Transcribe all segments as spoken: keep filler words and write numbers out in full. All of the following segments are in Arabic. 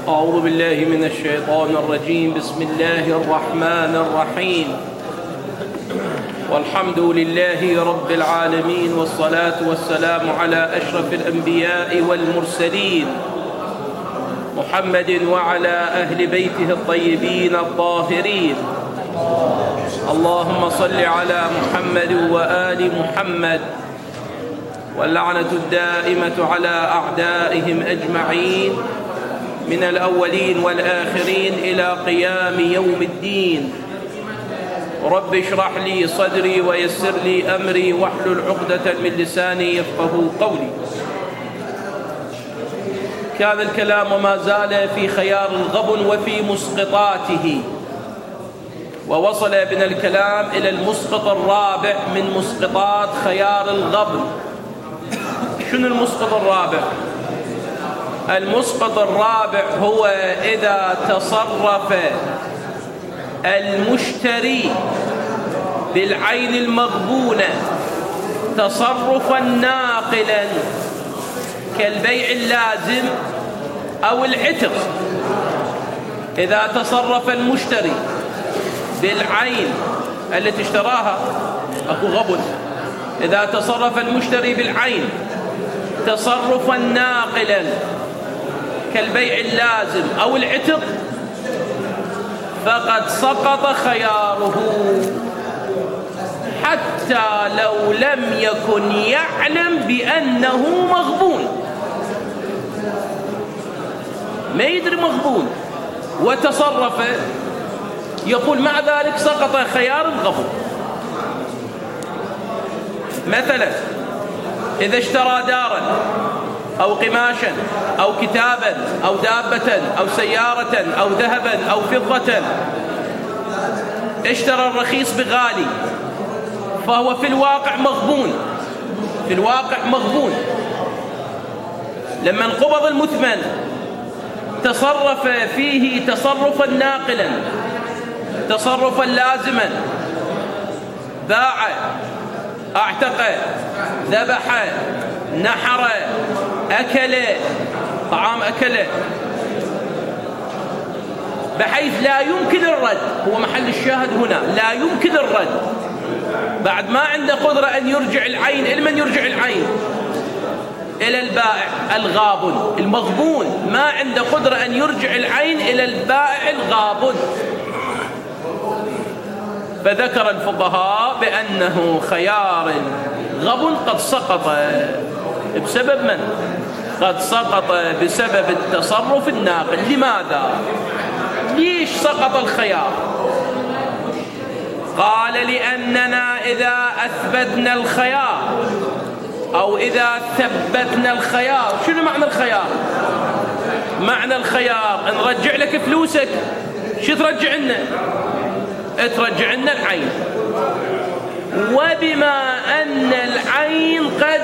أعوذ بالله من الشيطان الرجيم. بسم الله الرحمن الرحيم. والحمد لله رب العالمين، والصلاة والسلام على أشرف الأنبياء والمرسلين محمد وعلى أهل بيته الطيبين الطاهرين. اللهم صل على محمد وآل محمد، واللعنة الدائمة على أعدائهم أجمعين من الأولين والآخرين إلى قيام يوم الدين. رب اشرح لي صدري ويسر لي أمري واحلل عقدة من لساني يفقهوا قولي. كان الكلام وما زال في خيار الغبن وفي مسقطاته، ووصل بنا الكلام إلى المسقط الرابع من مسقطات خيار الغبن. شنو المسقط الرابع؟ المسقط الرابع هو إذا تصرف المشتري بالعين المغبونة تصرفا ناقلا كالبيع اللازم أو العتق. إذا تصرف المشتري بالعين التي اشتراها أكو غبن. إذا تصرف المشتري بالعين تصرفا ناقلا كالبيع اللازم أو العتق فقد سقط خياره، حتى لو لم يكن يعلم بأنه مغبون. ما يدري مغبون وتصرف، يقول مع ذلك سقط خيار الغبن. مثلا إذا اشترى دارا أو قماشا أو كتابا أو دابة أو سيارة أو ذهبا أو فضة، اشترى الرخيص بغالي، فهو في الواقع مغبون. في الواقع مغبون. لما انقبض المثمن تصرف فيه تصرفا ناقلا، تصرفا لازما، باع، اعتق، ذبح، نحر، أكل طعام، أكل، بحيث لا يمكن الرد. هو محل الشاهد هنا، لا يمكن الرد. بعد ما عنده قدرة أن يرجع العين، إلى من يرجع العين؟ إلى البائع الغابن المغبون. ما عنده قدرة أن يرجع العين إلى البائع الغابن. فذكر الفقهاء بأنه خيار غبن قد سقط بسبب من؟ قد سقط بسبب التصرف الناقل. لماذا؟ ليش سقط الخيار؟ قال لأننا إذا أثبتنا الخيار أو إذا ثبتنا الخيار. شنو معنى الخيار؟ معنى الخيار أن نرجع لك فلوسك. شو ترجع لنا؟ ترجع لنا العين. وبما أن العين قد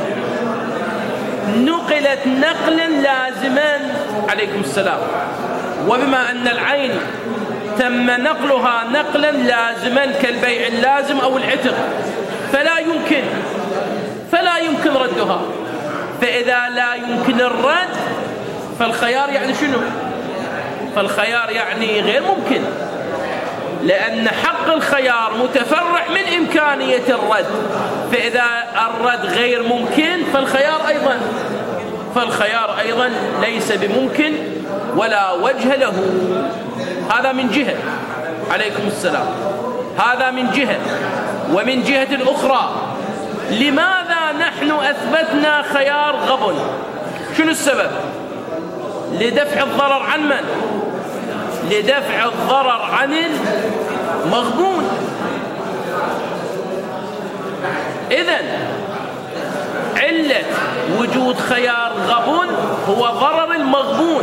نقلت نقلا لازما، عليكم السلام، وبما أن العين تم نقلها نقلا لازما كالبيع اللازم أو العتق، فلا يمكن فلا يمكن ردها. فإذا لا يمكن الرد فالخيار يعني شنو؟ فالخيار يعني غير ممكن، لأن حق الخيار متفرع من إمكانية الرد. فإذا الرد غير ممكن فالخيار أيضا فالخيار أيضا ليس بممكن ولا وجه له. هذا من جهة، عليكم السلام، هذا من جهة. ومن جهة أخرى، لماذا نحن أثبتنا خيار غبن؟ شنو السبب؟ لدفع الضرر عن من؟ لدفع الضرر عن المغبون. إذن علة وجود خيار غبن هو ضرر المغبون،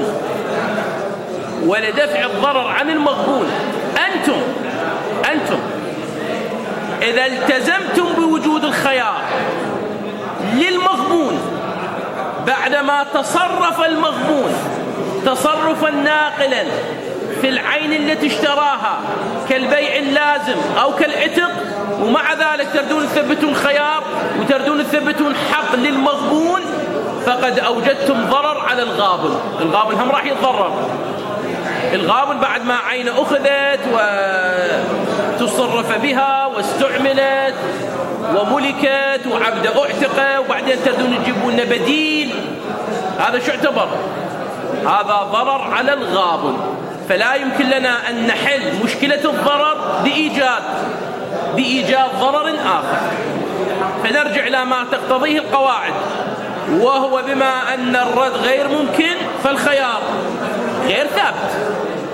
ولدفع الضرر عن المغبون أنتم أنتم إذا التزمتم بوجود الخيار للمغبون بعدما تصرف المغبون تصرفا ناقلا في العين التي اشتراها كالبيع اللازم أو كالعتق، ومع ذلك تردون تثبتون خيار وتردون تثبتون حق للمغبون، فقد أوجدتم ضرر على الغابن. الغابن هم راح يتضرر. الغابن بعد ما عين أخذت وتصرف بها واستعملت وملكت وعبد أعتق وبعدين تردون تجيبون لنا بديل، هذا شو يعتبر؟ هذا ضرر على الغابن. فلا يمكن لنا أن نحل مشكلة الضرر بإيجاد بإيجاد ضرر آخر. فنرجع إلى ما تقتضيه القواعد، وهو بما أن الرد غير ممكن فالخيار غير ثابت.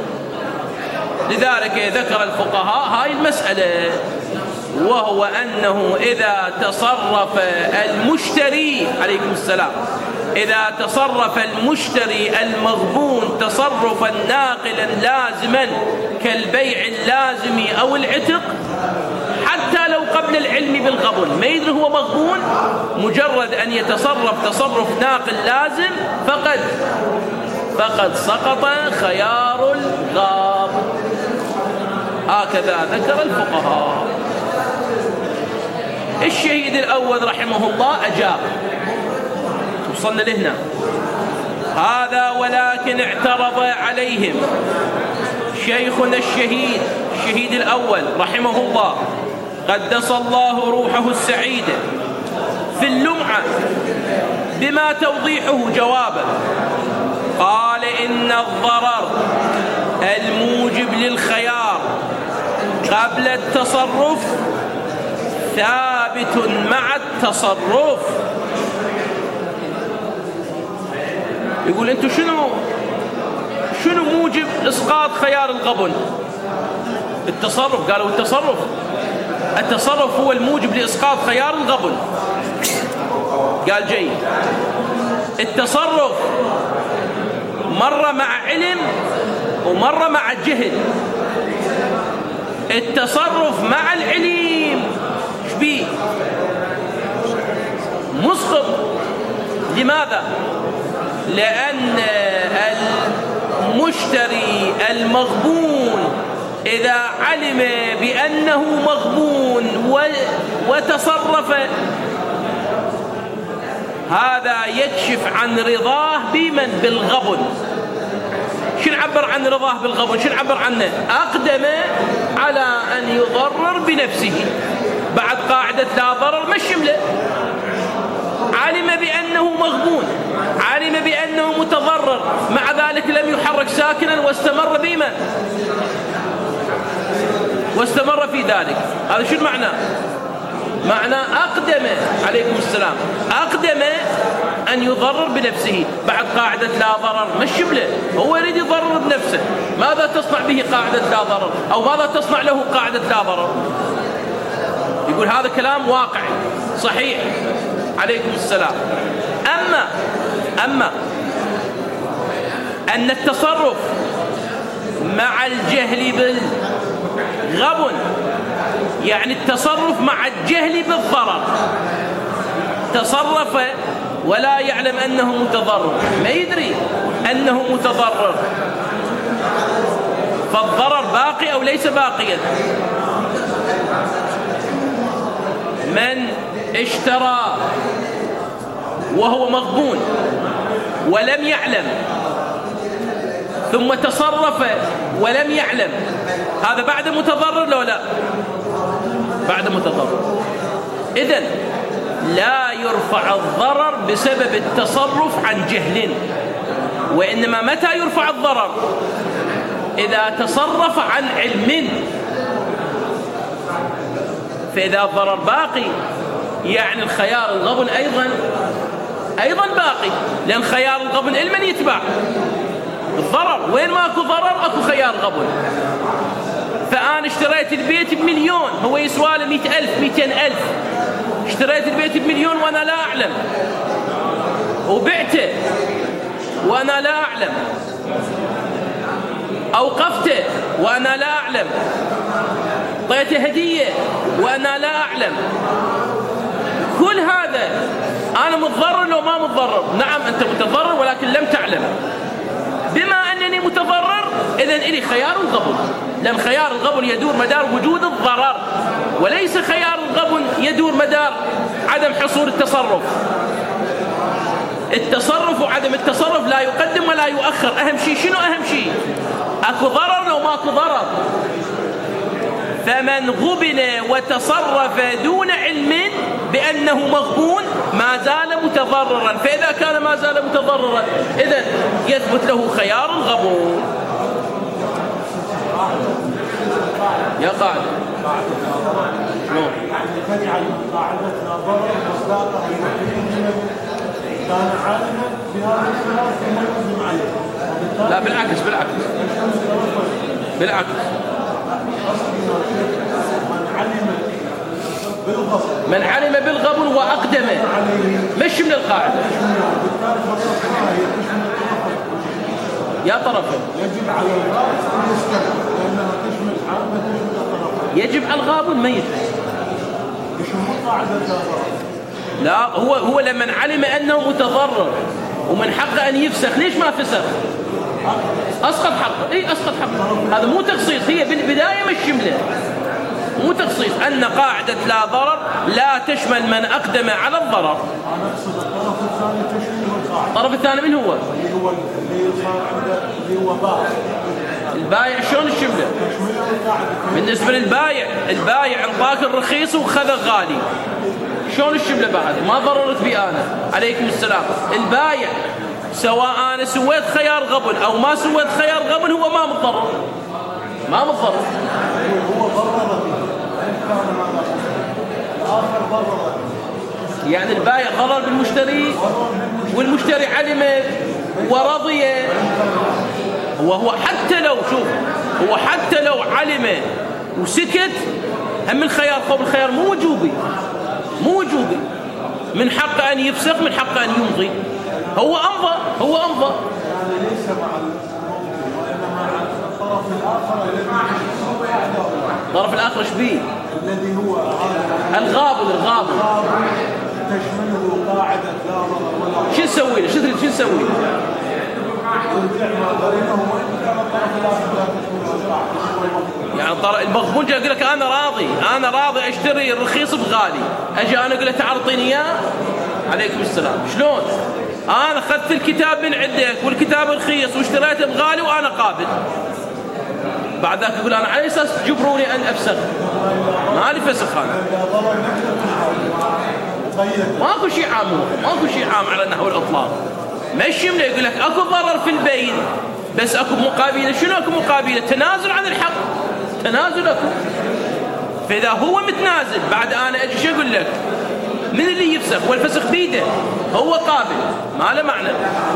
لذلك ذكر الفقهاء هاي المسألة، وهو أنه إذا تصرف المشتري عليكم السلام إذا تصرف المشتري المغبون تصرفا ناقلا لازما كالبيع اللازم أو العتق، حتى لو قبل العلم بالغبن ما يدري هو مغبون، مجرد أن يتصرف تصرف ناقل لازم فقد فقد سقط خيار الغاب. هكذا ذكر الفقهاء. الشهيد الأول رحمه الله أجاب، وصلنا لهنا هذا، ولكن اعترض عليهم شيخنا الشهيد الشهيد الأول رحمه الله قدس الله روحه السعيدة في اللمعة بما توضيحه جوابا. قال إن الضرر الموجب للخيار قبل التصرف ثابت مع التصرف. يقول انتو شنو شنو موجب اسقاط خيار الغبن؟ التصرف. قالوا التصرف التصرف هو الموجب لاسقاط خيار الغبن. قال جيد، التصرف مرة مع علم ومرة مع جهل. التصرف مع العلم شبيه مسقط. لماذا؟ لأن المشتري المغبون إذا علم بأنه مغبون وتصرف، هذا يكشف عن رضاه بمن؟ بالغبن. شو نعبر عن رضاه بالغبن؟ شو نعبر عنه؟ أقدم على أن يضرر بنفسه بعد قاعدة لا ضرر ما الشملة. علم بأنه مغبون، علم بأنه متضرر، مع ذلك لم يحرك ساكنا واستمر بما واستمر في ذلك. هذا شو المعنى؟ معنى أقدم عليكم السلام أقدم أن يضرر بنفسه بعد قاعدة لا ضرر ما الشملة. هو يريد يضرر بنفسه، ماذا تصنع به قاعدة لا ضرر؟ أو ماذا تصنع له قاعدة لا ضرر؟ يقول هذا كلام واقعي صحيح عليكم السلام. أما أما أن التصرف مع الجهل بالغبن، يعني التصرف مع الجهل بالضرر، تصرف ولا يعلم أنه متضرر، ما يدري أنه متضرر، فالضرر باقي أو ليس باقيا. من اشترى وهو مغبون ولم يعلم ثم تصرف ولم يعلم، هذا بعد متضرر لو لا؟ بعد متضرر. إذن لا يرفع الضرر بسبب التصرف عن جهل، وإنما متى يرفع الضرر؟ إذا تصرف عن علم. فإذا الضرر باقي يعني الخيار الغبن أيضا أيضا باقي، لأن خيار الغبن علما يتبع الضرر. وين ما أكو ضرر أكو خيار غبن. فأنا اشتريت البيت بمليون، هو يسوى له مئة ألف مئتين ألف، اشتريت البيت بمليون وأنا لا أعلم، وبعته وأنا لا أعلم، أوقفته وأنا لا أعلم، طيته هدية وأنا لا أعلم. كل هذا أنا متضرر لو ما متضرر؟ نعم أنت متضرر ولكن لم تعلم. بما أنني متضرر إذن إلي خيار الغبن، لأن خيار الغبن يدور مدار وجود الضرر، وليس خيار الغبن يدور مدار عدم حصول التصرف. التصرف وعدم التصرف لا يقدم ولا يؤخر. أهم شيء شنو؟ أهم شيء أكو ضرر أو ماكو ضرر. فمن غبن وتصرف دون علم بأنه مغبون ما زال متضررا. فإذا كان ما زال متضررا إذن يثبت له خيار الغبون. يا قاعد شلون؟ تجعل قاعدة لا ضرر مصداقها كان عالما بهذا الخلاف ثم يقدم عليه. لا بالعكس بالعكس بالعكس من علم بالغبن وأقدم مش من القاعدة يا طرفين. يجب على الغابن أن يستمع لأنها تشمل عامة تشمل الطرفين. يجب على الغابن ما يجب. يشمل قاعدة لا ضرر. لا هو هو لمن علم أنه متضرر ومن حقه أن يفسخ. ليش ما فسخ؟ أسقط حقه. إيه أسقط حقه. هذا مو تخصيص. هي بالبداية مش شمله مو تخصيص. أن قاعدة لا ضرر لا تشمل من أقدم على الضرر. أنا أقصد الطرف الثاني تشمل القاعدة. الطرف الثاني من هو؟ اللي هو اللي صار عنده اللي هو بائع. البايع شلون الشمله؟ بالنسبة للبايع البايع انطاك الرخيص وخذ غالي شلون الشمله بعد؟ ما ضررت بي أنا. عليكم السلام. البايع سواء أنا سويت خيار غبن أو ما سويت خيار غبن هو ما متضرر ما متضرر. هو ضرر الآخر ضرر. يعني البايع ضرر بالمشتري والمشتري علم ورضي. هو هو حتى لو شوف هو حتى لو علم وسكت هم الخيار قبل الخيار مو وجوبي مو وجوبي. من حقه أن يفسخ من حقه أن يمضي. هو أمضى هو أمضى. يعني ليس مع الموضوع وإنما مع الطرف الآخر الذي الطرف الآخر ايش بيه؟ الذي هو الغابن الغابن تشمله قاعدة لا ضرر ولا. شو نسوي له؟ شو تريد شو نسوي له؟ يعني المغبون جاء يقول لك أنا راضي أنا راضي أشتري الرخيص بغالي. أجي أنا أقول له تعال اعطيني إياه. عليكم السلام. شلون؟ أنا أخذت الكتاب من عندك والكتاب رخيص واشتريته بغالي وأنا قابل. بعد ذاك يقول أنا على أساس تجبروني أن أفسخ. ما لي فسخ أنا. ماكو شيء عام ماكو شيء عام على نحو الإطلاق. مش يمنع يقول لك أكو ضرر في البين بس أكو مقابلة. شنو أكو مقابلة؟ تنازل عن الحق. تنازل أكو. فإذا هو متنازل بعد أنا أجي شو أقول لك؟ من اللي يفسخ والفسخ بيده هو قابل ما له معنى.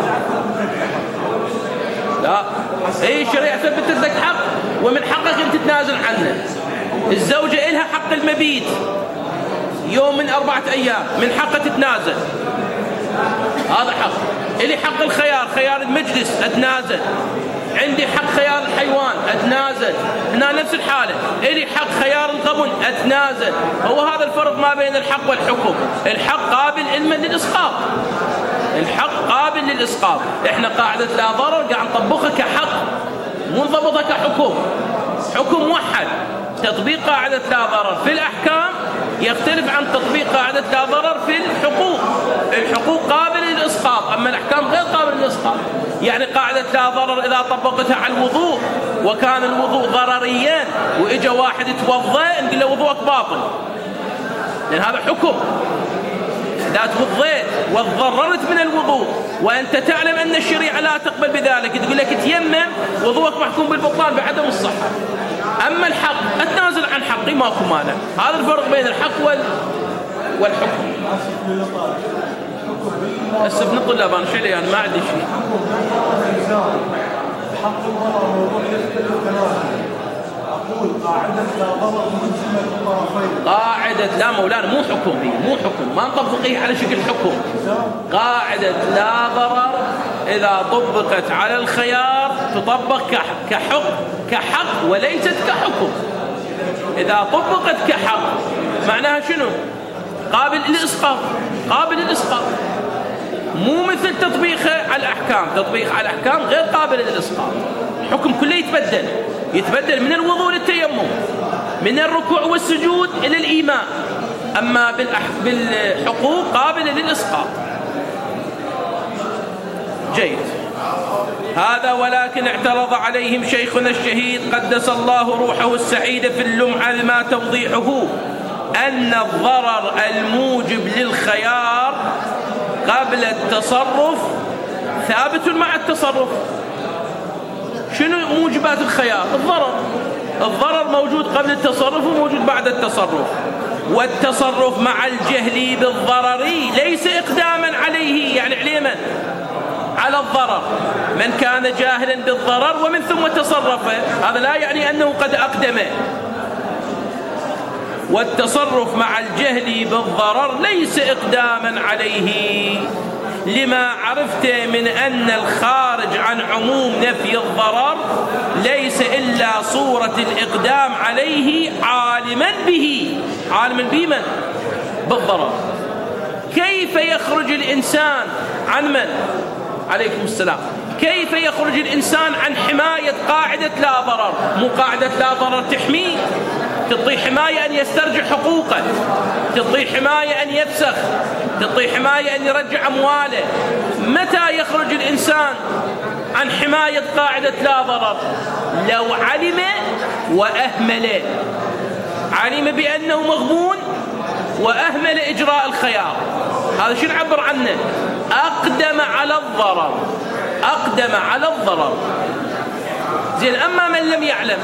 لا هي الشريعة ثبتت لك حق ومن حقك أن تتنازل عنه. الزوجة إلها حق المبيت يوم من أربعة أيام من حقها تتنازل. هذا حق. إلي حق الخيار خيار المجلس أتنازل. عندي حق خيار الحيوان أتنازل. هنا نفس الحالة. إلي حق خيار الغبن أتنازل. هو هذا الفرق ما بين الحق والحكم. الحق قابل علما للإسقاط. الحق قابل للإسقاط. إحنا قاعدة لا ضرر قاعد نطبقها كحق منضبطة كحكم. حكم موحد. تطبيق قاعدة لا ضرر في الأحكام يختلف عن تطبيق قاعدة لا ضرر في الحقوق. الحقوق قابلة للإسقاط أما الأحكام غير قابلة للإسقاط. يعني قاعدة لا ضرر إذا طبقتها على الوضوء وكان الوضوء ضرريا وإجا واحد يتوضأ نقول له وضوءك باطل لأن هذا حكم. إذا توضيت وتضررت من الوضوء وأنت تعلم أن الشريعة لا تقبل بذلك تقول لك تيمم وضوءك محكوم بالبطلان بعدم الصحة. أما الحق أتنازل عن حقي ماكو مانع. هذا الفرق بين الحق وال... والحكم. هسه ابن الطلاب أنا شيء يعني ما عندي شيء. حق المرأة موضوع يختلف تماما. أقول قاعدة لا ضرر ملزمة الطرفين. قاعدة لا مولانا مو حكم هي مو حكم ما نطبقيه على شكل حكم. قاعدة لا ضرر إذا طبقت على الخيار تطبق كحق كحق وليست كحكم. إذا طبقت كحق معناها شنو؟ قابل للإسقاط قابل للإسقاط. مو مثل تطبيقها على الأحكام. تطبيق على الأحكام غير قابل للإسقاط. الحكم كله يتبدل يتبدل من الوضوء للتيمم من الركوع والسجود إلى الإيماء. أما بالحقوق قابلة للإسقاط. جيد. هذا ولكن اعترض عليهم شيخنا الشهيد قدس الله روحه السعيد في اللمعة ما توضيحه أن الضرر الموجب للخيار قبل التصرف ثابت مع التصرف. شنو موجبات الخيار؟ الضرر. الضرر موجود قبل التصرف وموجود بعد التصرف، والتصرف مع الجهل بالضرر ليس إقداما عليه، يعني عليه من؟ على الضرر. من كان جاهلا بالضرر ومن ثم تصرف، هذا لا يعني أنه قد أقدم. والتصرف مع الجهل بالضرر ليس إقداما عليه، لما عرفت من أن الخارج عن عموم نفي الضرر ليس إلا صورة الإقدام عليه عالما به. عالما به من؟ بالضرر. كيف يخرج الإنسان عن من؟ عليكم السلام. كيف يخرج الإنسان عن حماية قاعدة لا ضرر؟ مو قاعدة لا ضرر تحميه، تعطي حماية أن يسترجع حقوقه، تعطي حماية أن يفسخ، تعطي حماية أن يرجع أمواله. متى يخرج الإنسان عن حماية قاعدة لا ضرر؟ لو علم وأهمل. علم بأنه مغبون وأهمل إجراء الخيار، هذا شو نعبر عنه؟ أقدم على الضرر. أقدم على الضرر. زين، أما من لم يعلم،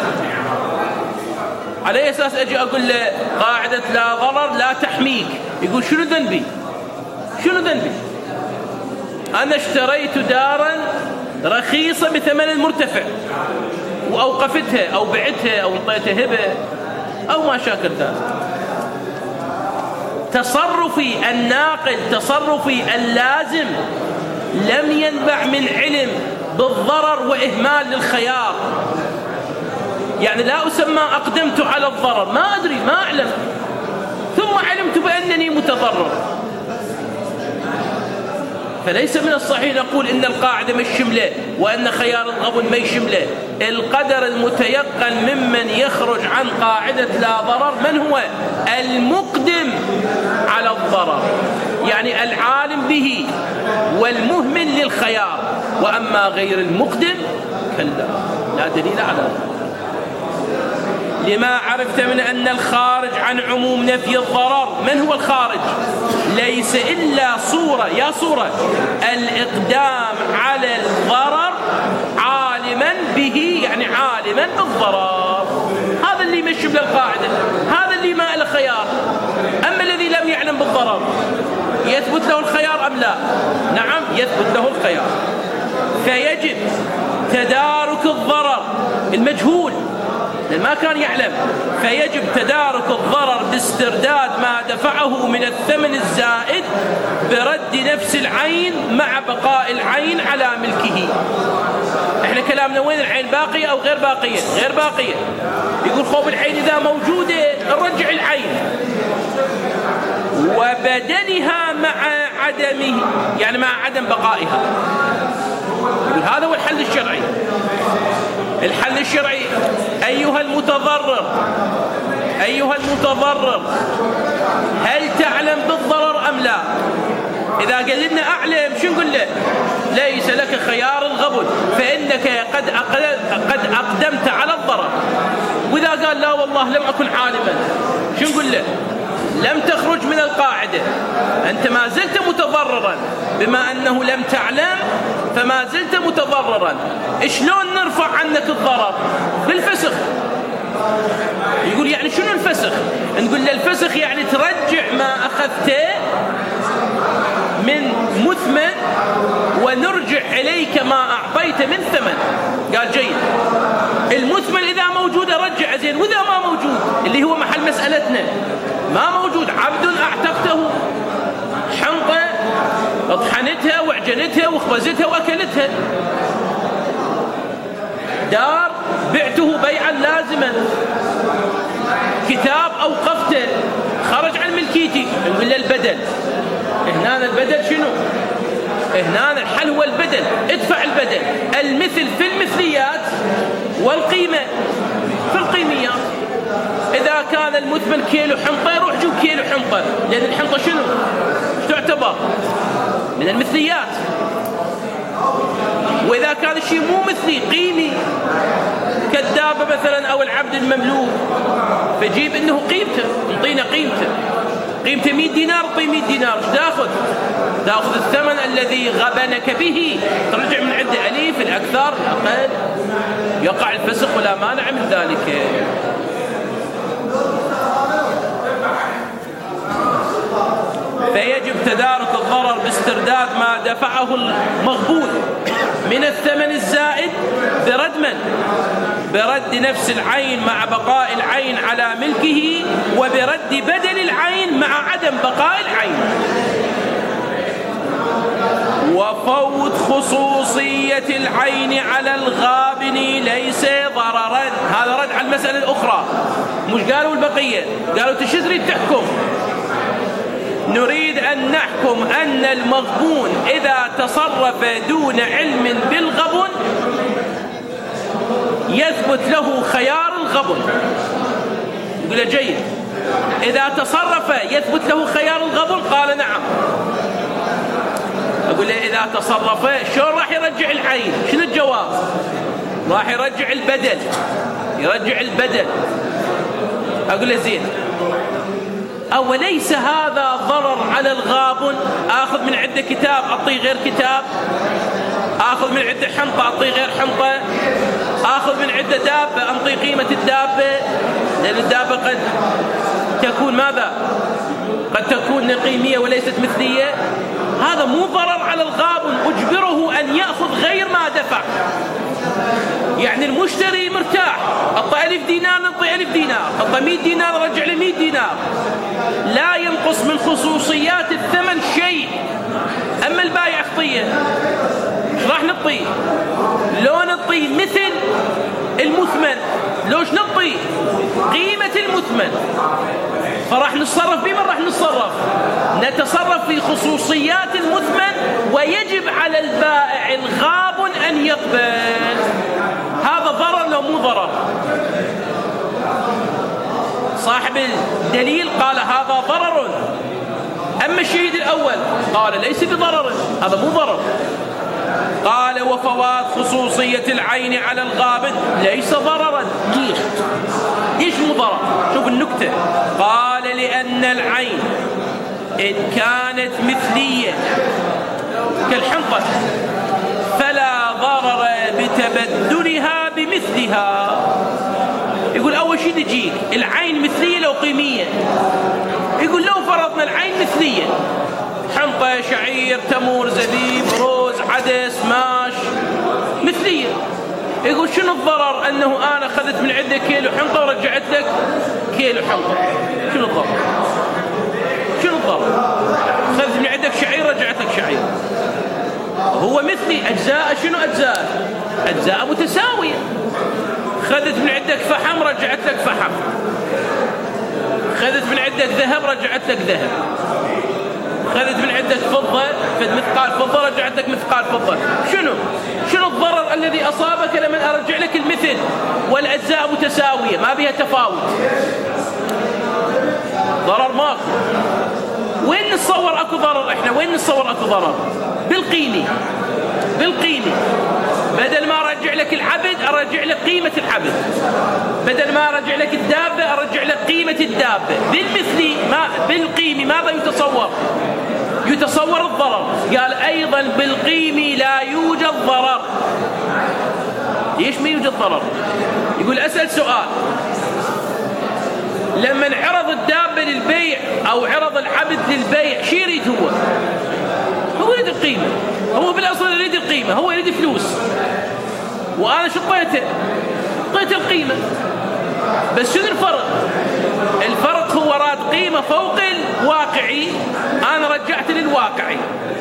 على أساس أجي أقول له قاعدة لا ضرر لا تحميك، يقول شنو ذنبي؟ شنو ذنبي؟ أنا اشتريت دارا رخيصة بثمن مرتفع وأوقفتها أو بعتها أو انطيتها هبة أو ما شاكل ذلك. تصرفي الناقل، تصرفي اللازم لم ينبع من علم بالضرر وإهمال للخيار. يعني لا أسمى أقدمت على الضرر، ما أدري، ما أعلم، ثم علمت بأنني متضرر. فليس من الصحيح نقول إن القاعدة مش شملة وأن خيار الغبن ما يشمله. القدر المتيقن ممن يخرج عن قاعدة لا ضرر من هو؟ المقدم على الضرر، يعني العالم به والمهمل للخيار. وأما غير المقدم كلا، لا دليل على ذلك. لما عرفت من أن الخارج عن عموم نفي الضرر، من هو الخارج؟ ليس إلا صورة، يا صورة الإقدام على الضرر عالما به، يعني عالما بالضرر. هذا اللي يمشي بالقاعدة، هذا اللي ما له خيار. أما الذي لم يعلم بالضرر يثبت له الخيار أم لا؟ نعم، يثبت له الخيار. فيجب تدارك الضرر المجهول لأن ما كان يعلم، فيجب تدارك الضرر باسترداد ما دفعه من الثمن الزائد برد نفس العين مع بقاء العين على ملكه. احنا كلامنا وين؟ العين باقية أو غير باقية؟ غير باقية. يقول خوف العين إذا موجودة نرجع العين وبدلها مع عدمه، يعني مع عدم بقائها. يقول هذا هو الحل الشرعي. الحل الشرعي أيها المتضرر، أيها المتضرر، هل تعلم بالضرر أم لا؟ إذا قال لنا أعلم، شو نقول له؟ ليس لك خيار الغبن فإنك قد قد أقدمت على الضرر. وإذا قال لا والله لم أكن عالما، شو نقول له؟ لم تخرج من القاعدة، أنت ما زلت متضررا، بما أنه لم تعلم فما زلت متضررا. شلون نرفع عنك الضرر؟ بالفسخ. يقول يعني شنو الفسخ؟ نقول له الفسخ يعني ترجع ما أخذته من مثمن ونرجع إليك ما أعطيت من ثمن. قال جيد، المثمن إذا موجود رجع، زين، وإذا ما موجود اللي هو محل مسألتنا ما موجود، عبد أعتقته، حنطة اطحنتها وعجنتها وخبزتها وأكلتها، دار بعته بيعا لازما، كتاب أوقفته خرج عن ملكيتي، نقول له البدل. هنا البدل شنو؟ هنا الحل هو البدل، ادفع البدل. المثل في المثليات والقيمة في القيميات. إذا كان المثمن كيلو حنطة روح جيب كيلو حنطة، لأن الحنطة شنو؟ تعتبر من المثليات. وإذا كان الشيء مو مثلي قيمي كالدابة مثلا أو العبد المملوك، فجيب إنه قيمته، انطينا قيمته، قيمته مئة دينار، طي مئة دينار، ايش تاخذ؟ تاخذ الثمن الذي غبنك به، ترجع من عند أليف الأكثر الأقل، يقع الفسق ولا مانع من ذلك. فيجب تدارك الضرر باسترداد ما دفعه المغبون من الثمن الزائد برد من؟ برد نفس العين مع بقاء العين على ملكه، وبرد بدل العين مع عدم بقاء العين. وفوت خصوصية العين على الغابن ليس ضررا. هذا رد على المسألة الأخرى. مش قالوا البقية؟ قالوا تشتري تحكم. نريد أن نحكم أن المغبون إذا تصرف دون علم بالغبن يثبت له خيار الغبن. يقول جيد، إذا تصرف يثبت له خيار الغبن؟ قال نعم. أقول له إذا تصرف شلون راح يرجع العين؟ شنو الجواب؟ راح يرجع البدل، يرجع البدل. أقول له زين، أوليس هذا ضرر على الغابن؟ آخذ من عنده كتاب أعطيه غير كتاب، آخذ من عنده حنطة أعطيه غير حنطة، آخذ من عنده دابة أعطيه قيمة الدابة، لأن الدابة قد تكون ماذا؟ قد تكون قيمية وليست مثلية. هذا مو ضرر على الغابن، أجبره أن يأخذ غير ما دفع. يعني المشتري مرتاح، أعطى ألف دينار نعطي ألف دينار، أعطى مئة دينار رجع له مئة دينار، لا ينقص من خصوصيات الثمن شيء. أما البائع أخطيه، ايش راح نعطيه؟ لو نعطيه مثل المثمن، لوش نعطيه قيمة المثمن؟ فراح نتصرف بمن راح نتصرف؟ نتصرف في خصوصيات المثمن، ويجب على البائع الغابن أن يقبل. هذا ضرر لو مو ضرر؟ صاحب الدليل قال هذا ضرر. أما الشهيد الأول قال ليس بضرر، هذا مو ضرر. قال وفوات خصوصية العين على الغابن ليس ضررا. ليش؟ ليش مو ضرر؟ شوف النكتة. قال لأن العين إن كانت مثلية كالحنطة فلا ضرر بتبدلها بمثلها. يقول أول شيء تجيك العين مثلية لو قيمية. يقول لو فرضنا العين مثلية، حنطة، شعير، تمور، زبيب، روز، عدس، ماش، مثلية. يقول شنو الضرر أنه أنا أخذت من عندك كيلو حنطة ورجعت لك كيلو حنطة؟ شنو الضرر؟ شنو الضرر؟ أخذت من عندك شعير رجعت لك شعير. هو مثلي، أجزاء شنو أجزاء؟ أجزاء متساوية. خذت من عندك فحم رجعت لك فحم، خذت من عندك ذهب رجعت لك ذهب، خذت من عندك فضة مثقال فضة رجعت لك مثقال فضة. شنو؟ شنو الضرر الذي أصابك لما أرجع لك المثل والأجزاء متساوية ما بها تفاوت؟ ضرر ماكو. وين نتصور أكو ضرر؟ إحنا وين نتصور أكو ضرر؟ بالقيمة. بالقيمة بدل ما أرجع لك العبد أرجع لك قيمة العبد، بدل ما أرجع لك الدابة أرجع لك قيمة الدابة. بالمثل ما بالقيمة ماذا يتصور؟ يتصور الضرر. قال أيضا بالقيمة لا يوجد ضرر. ليش ما يوجد ضرر؟ يقول أسأل سؤال، لما عرض الدابة للبيع أو عرض العبد للبيع شو يريد هو؟ هو يريد القيمة، هو بالأصل يريد القيمة، هو يريد فلوس، وأنا شو طيته؟ طيته القيمة. بس شنو الفرق؟ الفرق هو راد قيمة فوق الواقعي، أنا رجعت للواقعي.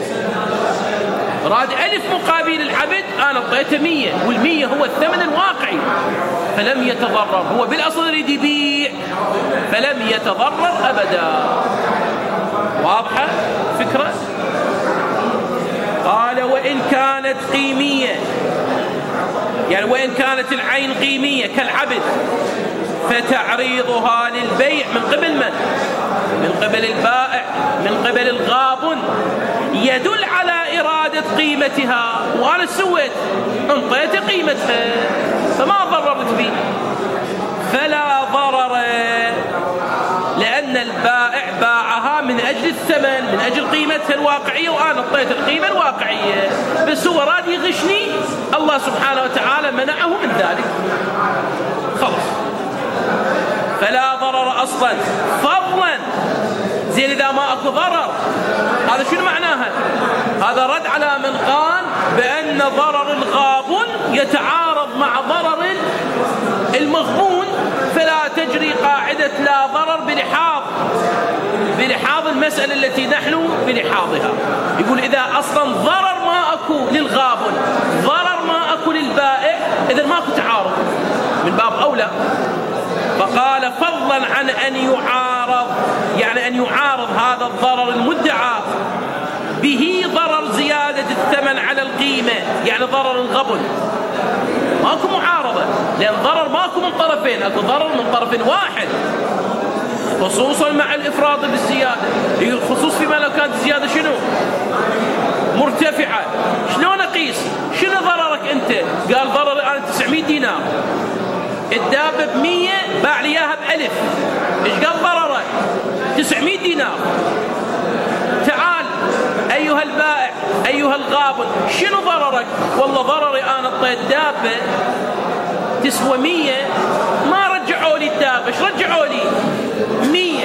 راد ألف مقابل العبد، أنا طيته مية، والمية هو الثمن الواقعي، فلم يتضرر. هو بالأصل يريد يبيع فلم يتضرر أبدا. واضحة فكرة؟ قال وإن كانت قيمية، يعني وإن كانت العين قيمية كالعبد فتعريضها للبيع من قبل من؟ من قبل البائع، من قبل الغابن، يدل على إرادة قيمتها. وأنا سويت انطيت قيمتها فما ضررت بي، فلا ضرر، لأن البائع باعها من أجل الثمن، من أجل قيمتها الواقعية، وأنا اعطيت القيمة الواقعية، بس هو راد يغشني، الله سبحانه وتعالى منعه من ذلك، خلاص فلا ضرر أصلا فضلا. زين إذا ما أكو ضرر، هذا شنو معناها؟ هذا رد على من قال بأن ضرر الغابن يتعارض مع ضرر المغبون، فلا تجري قاعدة لا ضرر بلحاظ بلحاظ المسألة التي نحن بلحاظها. يقول إذا أصلا ضرر ما أكو للغابن، ضرر ما أكو للبائع، إذا ما أكو تعارض من باب أولى. فقال فضلا عن أن يعارض، يعني أن يعارض هذا الضرر المدعى به ضرر زيادة الثمن على القيمة، يعني ضرر الغبن، ماكو معارضة، لأن ضرر ماكو من طرفين، أكو ضرر من طرف واحد، خصوصا مع الإفراط بالزيادة. خصوص فيما لو كانت الزيادة شنو؟ مرتفعة. شلون أقيس؟ شنو ضررك أنت؟ قال ضرري أنا تسعمائة دينار، الدابة بمية، باع لي إياها بألف، إيش قال ضررك؟ تسعمائة دينار. تعال أيها البائع أيها الغابن، شنو ضررك؟ والله ضرري أنا اعطيت دابة تسوى مية، ما رجعوا لي الدابة، ايش رجعوا لي؟ مية.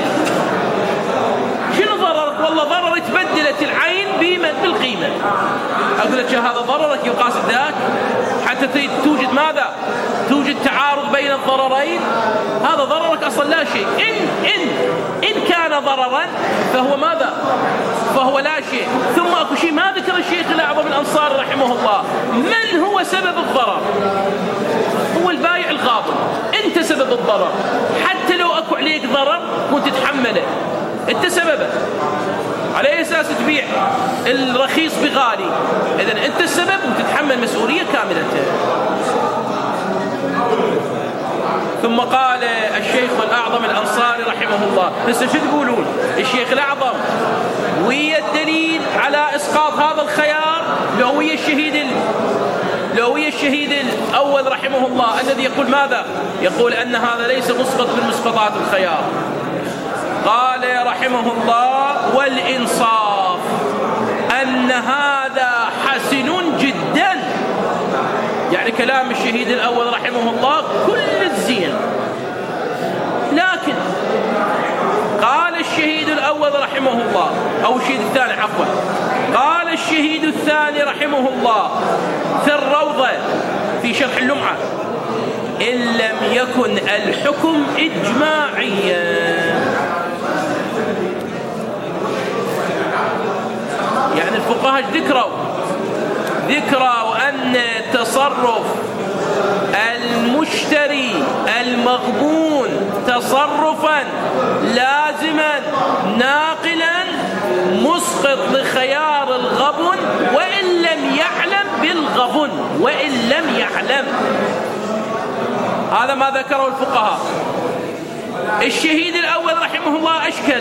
شنو ضررك؟ والله ضرري تبدلت العين بمن بالقيمة. أقول لك هذا ضررك يقاس ذاك حتى توجد ماذا؟ توجد تعارض بين الضررين. هذا ضررك أصلا لا شيء. إن إن إن كان ضررا فهو ماذا؟ فهو لا شيء. ثم أكو شيء ما ذكر الشيخ الأعظم الأنصاري رحمه الله، من هو سبب الضرر؟ هو البايع الغابن، أنت سبب الضرر، حتى لو أكو عليك ضرر كنت تتحمله، أنت سببه. على أي أساس تبيع الرخيص بغالي؟ إذن أنت السبب وتتحمل مسؤولية كاملة. ثم قال الشيخ الأعظم الأنصاري رحمه الله، بس شو تقولون؟ الشيخ الأعظم ويا الدليل على إسقاط هذا الخيار لو ويا الشهيد لو ويا الشهيد الأول رحمه الله الذي يقول ماذا؟ يقول أن هذا ليس مسقط من مسقطات الخيار. قال رحمه الله والإنصاف أن هذا حسن جدا، يعني كلام الشهيد الأول رحمه الله كل الزين، لكن قال الشهيد الأول رحمه الله أو الشهيد الثاني عفوا قال الشهيد الثاني رحمه الله في الروضة في شرح اللمعة إن لم يكن الحكم إجماعيا، يعني الفقهاء ذكروا ذكروا أن تصرف المشتري المغبون تصرفا لازما ناقلا مسقط لخيار الغبن وإن لم يعلم بالغبن، وإن لم يعلم. هذا ما ذكره الفقهاء. الشهيد الأول رحمه الله أشكل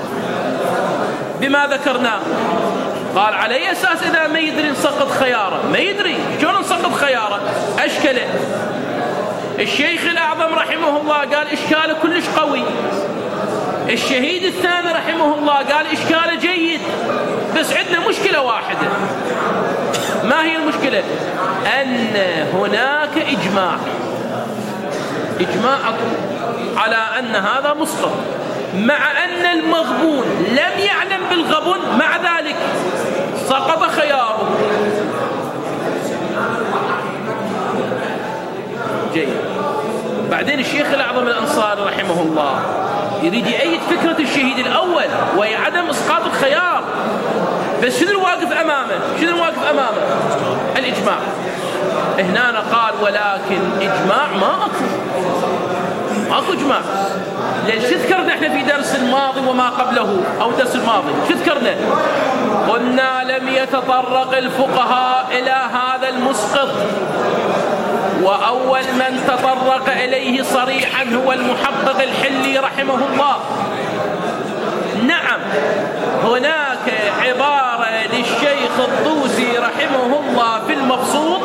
بما ذكرناه، قال على أساس إذا ما يدري نسقط خياره، ما يدري شلون نسقط خياره، أشكله. الشيخ الأعظم رحمه الله قال إشكاله كلش قوي. الشهيد الثاني رحمه الله قال إشكاله جيد، بس عندنا مشكلة واحدة. ما هي المشكلة؟ أن هناك إجماع إجماع على أن هذا مسقط، مع أن المغبون لم يعلم بالغبن، مع ذلك سقط خياره. جيد. بعدين الشيخ الأعظم الأنصاري رحمه الله يريد يأيد فكرة الشهيد الأول وهي عدم إسقاط الخيار، بس شنو الواقف أمامه؟ شنو الواقف أمامه؟ الإجماع. هنا قال ولكن إجماع ما أكو ماكو إجماع. لأن شو ذكرنا احنا في درس الماضي وما قبله أو درس الماضي؟ شو ذكرنا؟ قلنا لم يتطرق الفقهاء إلى هذا المسقط وأول من تطرق إليه صريحا هو المحقق الحلي رحمه الله. نعم، هناك عبارة للشيخ الطوسي رحمه الله في المبسوط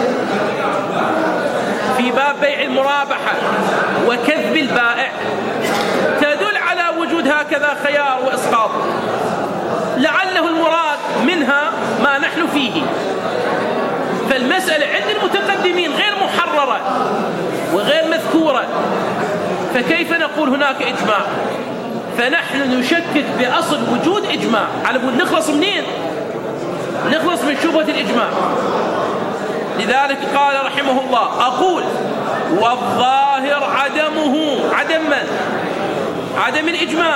في باب بيع المرابحة وكذب البائع تدل على وجود هكذا خيار وإسقاط، لعله المراد منها ما نحن فيه. فالمسألة عند المتقدمين غير محررة وغير مذكورة، فكيف نقول هناك إجماع؟ فنحن نشكك بأصل وجود إجماع. على بود نخلص منين؟ نخلص من شبهة الإجماع. لذلك قال رحمه الله: أقول والظاهر عدمه. عدم من؟ عدم الإجماع،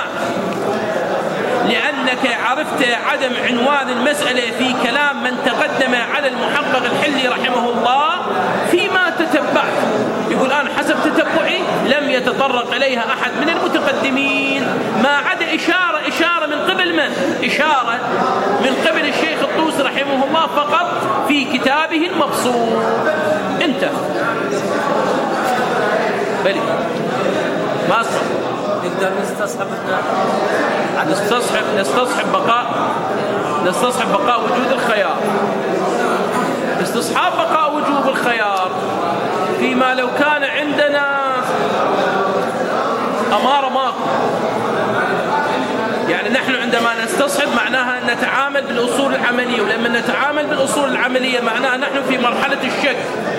لأنك عرفت عدم عنوان المسألة في كلام من تقدم على المحقق الحلي رحمه الله فيما تتبعت. يقول أنا حسب تتبعي لم يتطرق إليها أحد من المتقدمين، ما عدا إشارة إشارة من قبل من؟ إشارة من قبل الشيخ الطوسي رحمه الله فقط في كتابه المبسوط. انتهى. بلي ما أصبح نقدر نستصحب نستصحب نستصحب بقاء نستصحب بقاء وجود الخيار. استصحاب بقاء وجوب الخيار فيما لو كان عندنا أمارة ماكو، يعني نحن عندما نستصحب معناها نتعامل بالأصول العملية، ولما نتعامل بالأصول العملية معناها نحن في مرحلة الشك.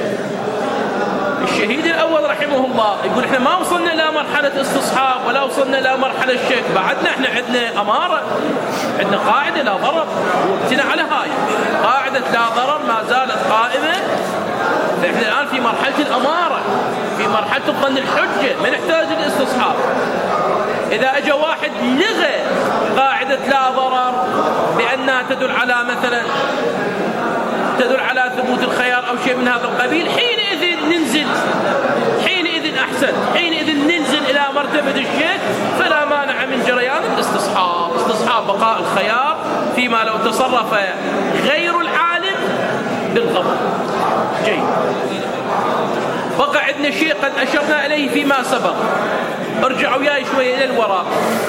الشهيد الأول رحمه الله يقول إحنا ما وصلنا إلى مرحلة استصحاب ولا وصلنا إلى مرحلة الشك، بعدنا إحنا عندنا أمارة، عندنا قاعدة لا ضرر، وابتنى على هاي قاعدة لا ضرر ما زالت قائمة. فإحنا الآن في مرحلة الأمارة، في مرحلة الظن الحجة، ما نحتاج الاستصحاب. إذا أجى واحد لغى قاعدة لا ضرر بأنها تدل على مثلا تدل على ثبوت الخيار أو شيء من هذا القبيل، حينئذ ننزل حينئذ أحسن حينئذ ننزل إلى مرتبة الشك، فلا مانع من جريان الاستصحاب. استصحاب بقاء الخيار فيما لو تصرف غير العالم بالضبط. جيد. بقى عندنا شيء قد أشرنا إليه فيما سبق، ارجعوا وياي شوية إلى الوراء.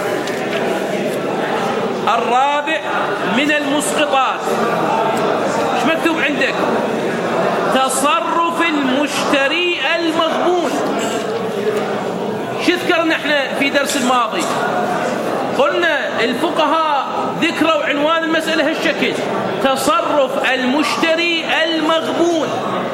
الرابع من المسقطات، ايش مكتوب عندك؟ تصرف المشتري المغبون. شو ذكرنا احنا في درس الماضي؟ قلنا الفقهاء ذكروا عنوان المسألة هالشكل: تصرف المشتري المغبون.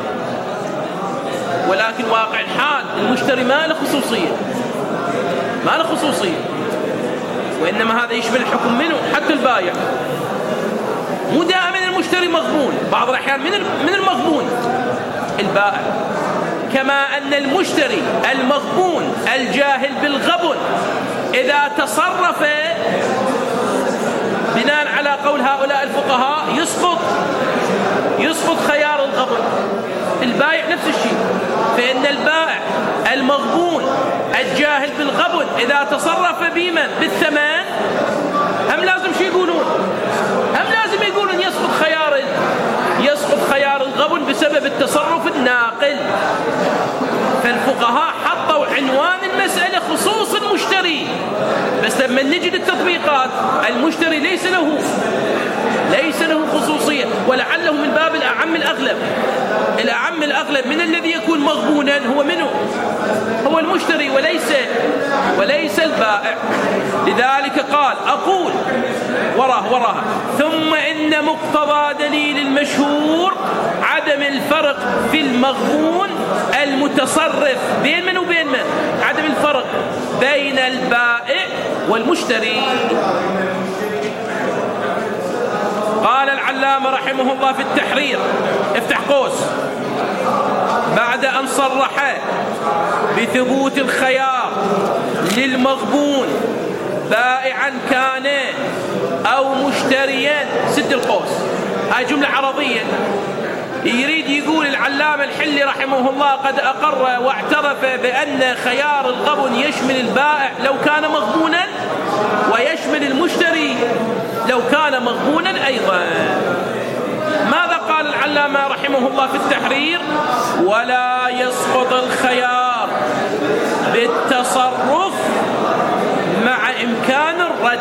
ولكن واقع الحال المشتري ما له خصوصية، ما له خصوصية، وإنما هذا يشمل الحكم منه حتى البايع. مو دائما المشتري مغبون، بعض الأحيان من من المغبون البائع. كما أن المشتري المغبون الجاهل بالغبن إذا تصرف بناء على قول هؤلاء الفقهاء يسقط يسقط خيار الغبن. البائع نفس الشيء، فإن البائع المغبون الجاهل بالغبن إذا تصرف بمن بالثمن هم لازم شو يقولون؟ هم لازم يقولون يسقط خيار يسقط خيار الغبن بسبب التصرف الناقل. فالفقهاء حطوا عنوان المسألة خصوص المشتري، بس لما نجد التطبيقات المشتري ليس له ليس له خصوصية، ولعله من باب الأعم الأغلب. الأعم الأغلب من الذي يكون مغبونا هو منه هو المشتري وليس وليس البائع. لذلك قال: أقول وراه وراها ثم إن مقتضى دليل المشهور عدم الفرق في المغبون المتصرف بين من وبين من، عدم الفرق بين البائع والمشتري. قال العلامة رحمه الله في التحرير، افتح قوس: بعد أن صرح بثبوت الخيار للمغبون بائعا كان أو مشتريا، سد القوس، هاي جملة عربية. يريد يقول العلامة الحلي رحمه الله قد أقر واعترف بأن خيار الغبن يشمل البائع لو كان مغبونا، ويشمل المشتري لو كان مغبونا أيضا. ماذا قال العلامة رحمه الله في التحرير؟ ولا يسقط الخيار بالتصرف مع إمكان الرد.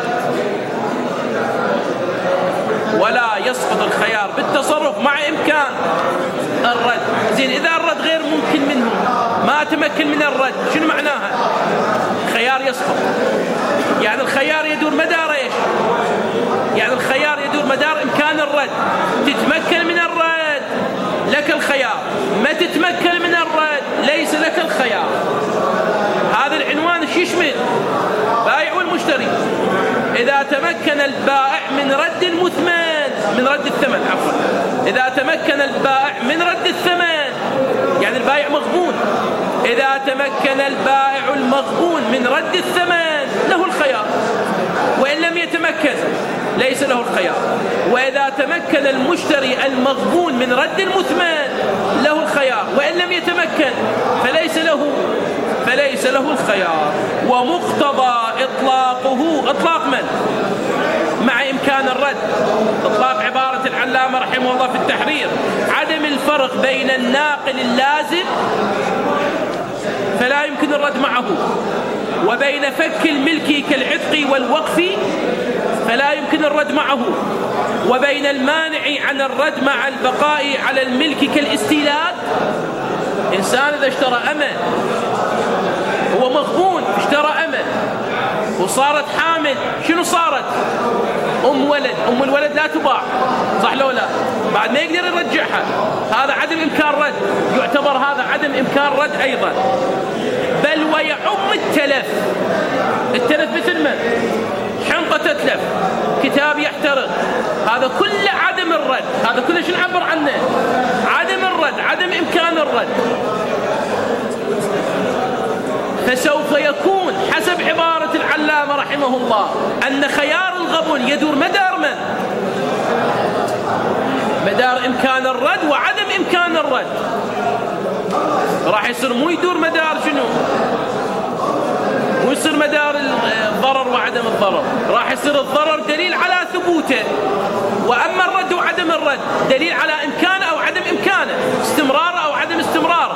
ولا يسقط الخيار بالتصرف مع إمكان الرد. زين، إذا الرد غير ممكن منه، ما تمكن من الرد، شنو معناها؟ خيار يسقط، يعني الخيار يدور مدار إيش؟ يعني الخيار يدور مدار إمكان الرد. تتمكن من الرد لك الخيار، ما تتمكن من الرد ليس لك الخيار. هذا العنوان ايش يشمل؟ بائع والمشتري. إذا تمكن البائع من رد المثمن، من رد الثمن عفوا، إذا تمكن البائع من رد الثمن، يعني البائع مغبون، إذا تمكن البائع المغبون من رد الثمن له الخيار، وإن لم يتمكن ليس له الخيار. وإذا تمكن المشتري المغبون من رد المثمن له الخيار، وإن لم يتمكن فليس له فليس له الخيار. ومقتضى إطلاقه، إطلاق من؟ مع إمكان الرد. إطلاق عبارة العلامة رحمه الله في التحرير: عدم الفرق بين الناقل اللازم فلا يمكن الرد معه، وبين فك الملك كالعتق والوقف فلا يمكن الرد معه، وبين المانع عن الرد مع البقاء على الملك كالاستيلاد. إنسان إذا اشترى أمة، هو مغبون، اشترى أمة وصارت حامل، شنو صارت؟ أم ولد. أم الولد لا تباع، صح لو لا؟ بعد ما يقدر يرجعها، هذا عدم إمكان رد، يعتبر هذا عدم إمكان رد أيضا. بل ويعم التلف. التلف مثل من؟ حنطة تتلف، كتاب يحترق، هذا كله عدم الرد. هذا كله شنو نعبر عنه؟ عدم الرد، عدم إمكان الرد. فسوف يكون حسب عبارة العلامة رحمه الله أن خيار الغبن يدور مدار من؟ مدار إمكان الرد وعدم إمكان الرد. راح يصير مو يدور مدار شنو؟ مو يصير مدار الضرر وعدم الضرر، راح يصير الضرر دليل على ثبوته، وأما الرد وعدم الرد دليل على إمكانه أو عدم إمكانه، استمراره أو عدم استمراره.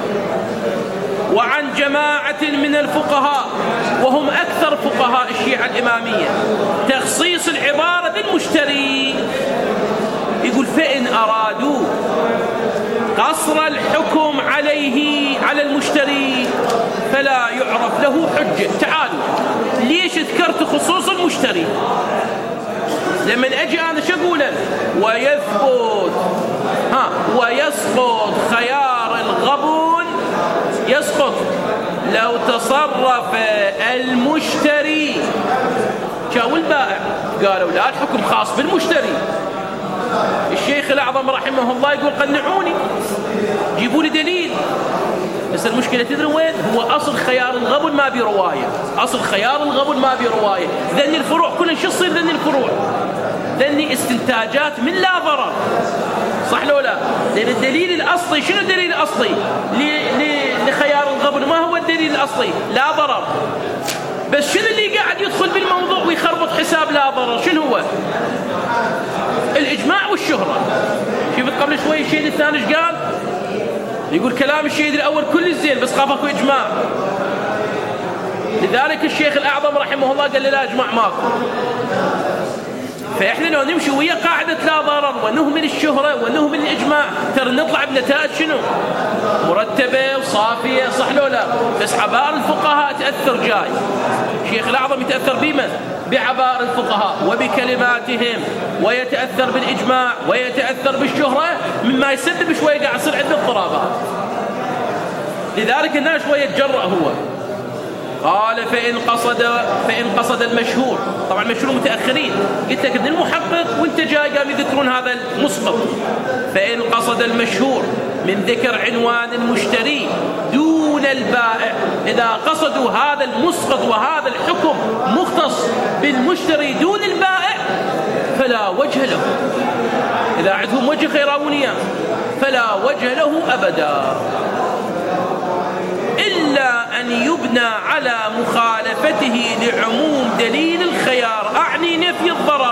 وعن جماعة من الفقهاء، وهم أكثر فقهاء الشيعة الإمامية، تخصيص العبارة بالمشتري. يقول: فإن أرادوا قصر الحكم عليه على المشتري فلا يعرف له حجة. تعالوا، ليش ذكرت خصوص المشتري؟ لما أجي أنا شو أقول؟ ويثبت ها ويسقط خيار الغبن، يسقط لو تصرف المشتري. شاو البائع؟ قالوا لا، الحكم خاص بالمشتري. الشيخ الأعظم رحمه الله يقول: قنعوني، جيبوا لي دليل. بس المشكلة تدري وين؟ هو أصل خيار الغبن ما برواية، أصل خيار الغبن ما برواية. ذني الفروع كلها شو تصير؟ ذني الفروع ذني استنتاجات من لا ضرر، صح لو لا؟ لأن الدليل الأصلي، شنو الدليل الأصلي لخيار الغبن؟ ما هو الدليل الأصلي؟ لا ضرر. بس شنو اللي قاعد يدخل بالموضوع ويخربط حساب لا ضرر؟ شنو هو؟ الإجماع والشهرة. شفت قبل شوي الشهيد الثاني ايش قال؟ يقول كلام الشهيد الأول كل زين بس خاف اكو إجماع. لذلك الشيخ الأعظم رحمه الله قال لي لا إجماع ماكو. فإحنا لو نمشي ويا قاعدة لا ضرر ونهمل الشهرة ونهمل الإجماع، ترى نطلع بنتائج شنو؟ مرتبة وصافية، صح لو لا؟ بس عبار الفقهاء تأثر جاي. الشيخ الأعظم يتأثر بمن؟ بعبار الفقهاء وبكلماتهم، ويتأثر بالإجماع ويتأثر بالشهرة، مما يسبب شوية قاعد يصير عندنا اضطرابات. لذلك الناس شوية يتجرأ هو. قال: فإن قصد فإن قصد المشهور. طبعا المشهور متأخرين، قلت لك ان المحقق وانت جاي قام يذكرون هذا المسقط. فإن قصد المشهور من ذكر عنوان المشتري دون البائع، إذا قصدوا هذا المسقط وهذا الحكم مختص بالمشتري دون البائع فلا وجه له. إذا عندهم وجه خيراونية فلا وجه له أبدا، إلا أن يبنى على مخالفته لعموم دليل الخيار، أعني نفي الضرر،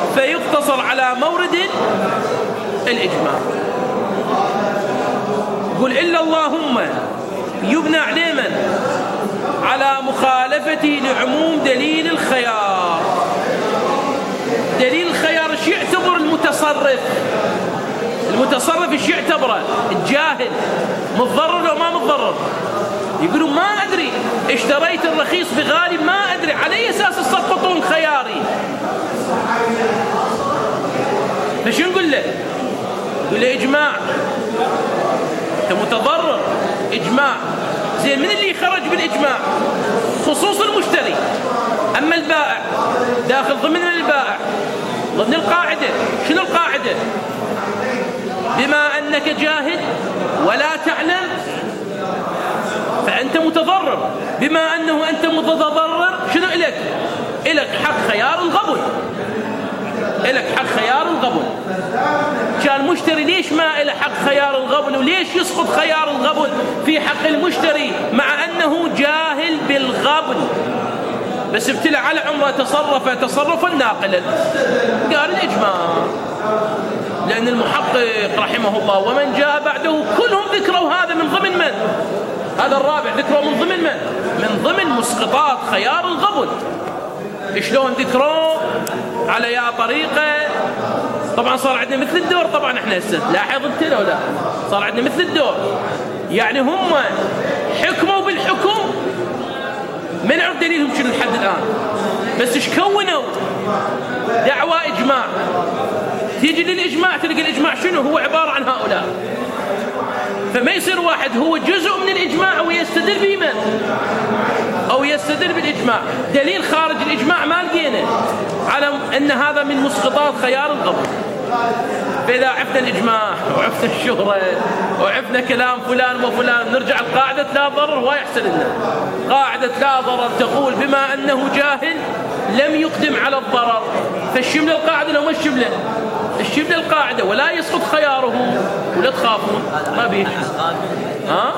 فيقتصر على مورد الإجماع. يقول إلا اللهم يبنى عليه من؟ على مخالفته لعموم دليل الخيار. دليل الخيار ايش يعتبر المتصرف؟ المتصرف ايش يعتبره؟ الجاهل متضرر أو ما متضرر؟ يقولوا ما أدري، اشتريت الرخيص بغالي ما أدري، على أي أساس تسقطون خياري؟ فشو نقول له؟ نقول له إجماع، أنت متضرر، إجماع. زين، من اللي خرج بالإجماع؟ خصوص المشتري. أما البائع داخل ضمن البائع ضمن القاعدة. شنو القاعدة؟ بما أنك جاهل ولا تعلم فأنت متضرر. بما أنه أنت متضرر شنو إلك؟ إلك حق خيار الغبن. إلك حق خيار الغبن. كان المشتري ليش ما إله حق خيار الغبن؟ وليش يسقط خيار الغبن في حق المشتري مع أنه جاهل بالغبن؟ بس ابتلع على عمره تصرف تصرفا ناقلا. قال الإجماع، لأن المحقق رحمه الله ومن جاء بعده كلهم ذكروا هذا من ضمن من؟ هذا الرابع ذكروا من ضمن من؟ من ضمن مسقطات خيار الغبن. شلون ذكروا؟ على يا طريقة. طبعا صار عندنا مثل الدور. طبعا احنا هسه لاحظ انت لو لا صار عندنا مثل الدور، يعني هم حكموا بالحكم ما نعرف دليلهم شنو لحد الآن، بس ايش كونوا؟ دعوى إجماع. تيجي للإجماع تلقى الإجماع شنو؟ هو عبارة عن هؤلاء. فما يصير واحد هو جزء من الإجماع ويستدل بمن؟ أو يستدل بالإجماع دليل خارج الإجماع ما لقينا على أن هذا من مسقطات خيار الغبن. فإذا عرفنا الإجماع وعرفنا الشهرة وعرفنا كلام فلان وفلان نرجع لقاعدة لا ضرر. ويحسن لنا قاعدة لا ضرر تقول بما أنه جاهل لم يقدم على الضرر. فالشمل القاعدة لو ما الشمل الشمل القاعدة ولا يسقط خياره. ولا تخافون ما بيه. ها؟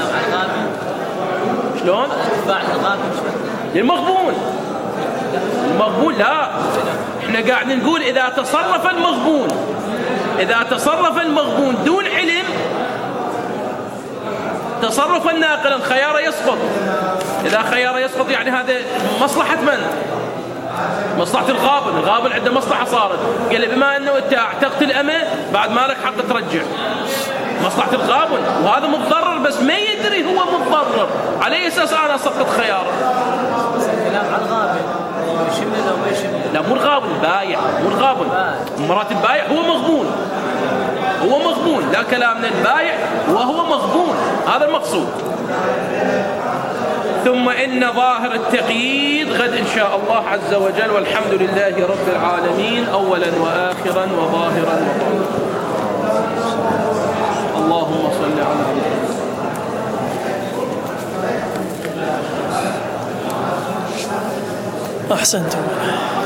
شلون؟ المغبون. المغبون لا، احنا قاعد نقول إذا تصرف المغبون إذا تصرف المغبون دون علم تصرفا ناقلا خياره يسقط. إذا خياره يسقط يعني هذا مصلحة من؟ مصلحة الغابن. الغابن عنده مصلحة صارت، قال بما أنه أنت اعتقت الأمة بعد ما لك حق ترجع. مصلحة الغابن، وهذا متضرر بس ما يدري هو متضرر، على أي أساس أنا أسقط خياره؟ كلام عن الغابن يشمل أو ما يشمل؟ لا مو الغابن، البايع. مو الغابن، مرات البايع هو مغبون. هو مغبون، لا كلامنا البايع وهو مغبون، هذا المقصود. ثم إن ظاهر التقييد غد إن شاء الله عز وجل، والحمد لله رب العالمين أولا وآخرا وظاهرا وباطنا. اللهم صل على محمد. أحسنتم.